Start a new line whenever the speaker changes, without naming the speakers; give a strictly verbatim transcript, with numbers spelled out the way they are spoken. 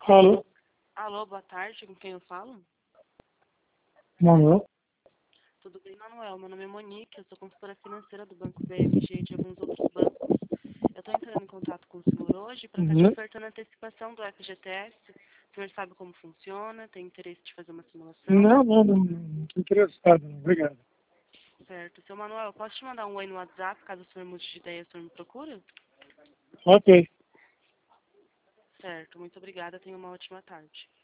Alô?
Alô, boa tarde, com quem eu falo?
Manuel?
Tudo bem, Manuel? Meu nome é Monique, eu sou consultora financeira do Banco B M G e de alguns outros bancos. Eu estou entrando em contato com o senhor hoje para estar te
Uhum.
ofertando a antecipação do F G T S. O senhor sabe como funciona? Tem interesse de fazer uma simulação?
Não, não, não, não estou interessado, não. Obrigado.
Certo. Seu Manuel, eu posso te mandar um oi no WhatsApp, caso o senhor mude de ideia, o senhor me procura?
Ok.
Certo, muito obrigada, tenha uma ótima tarde.